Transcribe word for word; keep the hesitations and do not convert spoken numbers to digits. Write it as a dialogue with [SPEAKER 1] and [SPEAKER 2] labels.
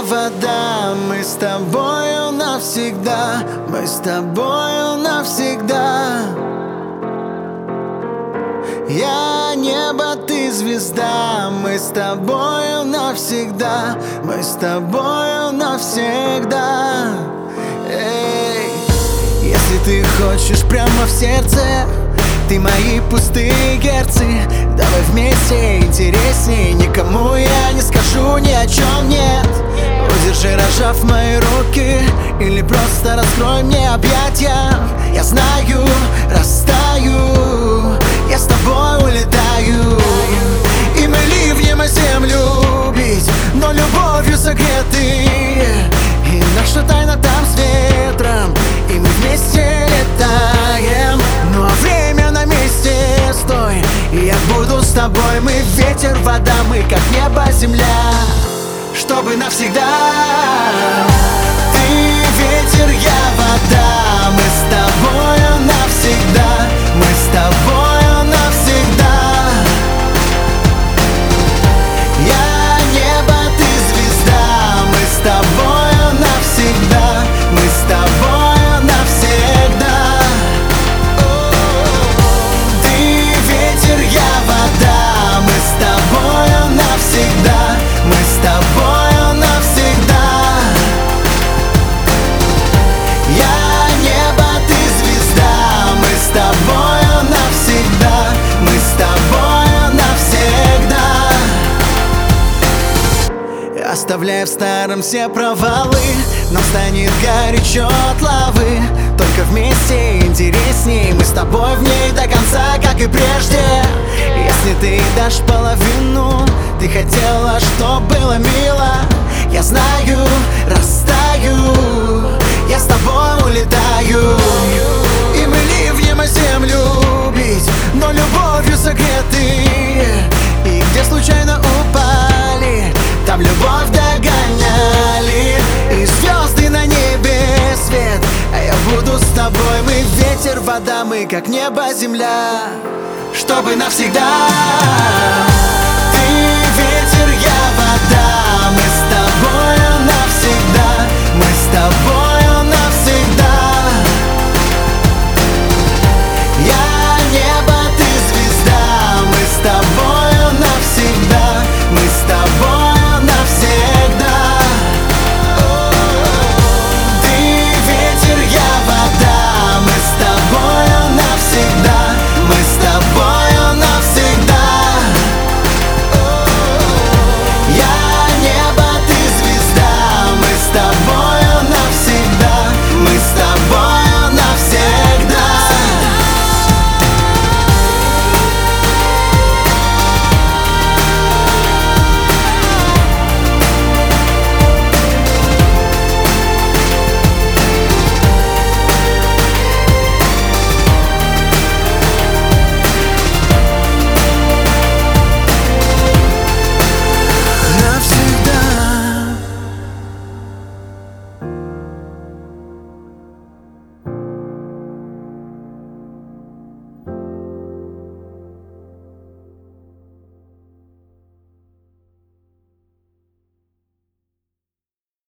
[SPEAKER 1] вода, мы с тобою навсегда, мы с тобою навсегда. Я небо, ты звезда, мы с тобою навсегда, мы с тобою навсегда. Эй, если ты хочешь прямо в сердце, ты мои пустые герцы, давай вместе интересней. Никому я не скажу ни о чем нет. Удержи, разжав мои руки, или просто раскрой мне объятия. Я знаю, растаю, я с тобой улетаю. И мы ливнем о землю бить, но любовью согреты. И наша тайна там с ветром, и мы вместе летаем. Ну а время на месте, стой, и я буду с тобой. Мы ветер, вода, мы как небо, земля, чтобы навсегда. Ты ветер, я вода, мы с тобою навсегда, мы с тобою навсегда. Я небо, ты звезда, мы с тобою навсегда, мы с тобою навсегда. Ты ветер, я вода, мы с тобою навсегда, мы с тобою навсегда. Я небо, ты звезда, мы с тобою навсегда, мы с тобою навсегда. Оставляя в старом все провалы, нам станет горячо от лавы. Только вместе интересней, мы с тобой в ней до конца, как и прежде. Если ты дашь половину, ты хотела, чтоб было мило. Я знаю, растаю, я с тобой улетаю. И мы ливнем о землю бить, но любовью согреты. И где случайно упали, там любовь догоняли. И звезды на небе свет, а я буду с тобой. Мы ветер, вода, мы как небо, земля, чтобы навсегда. Ты ветер, я вода, мы